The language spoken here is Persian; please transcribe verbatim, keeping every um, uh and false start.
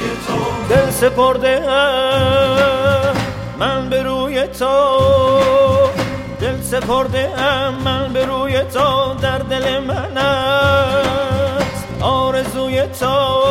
دل سپرده ام من به روی تو، دل سپرده ام من به روی تو، در دل من است آرزوی تو.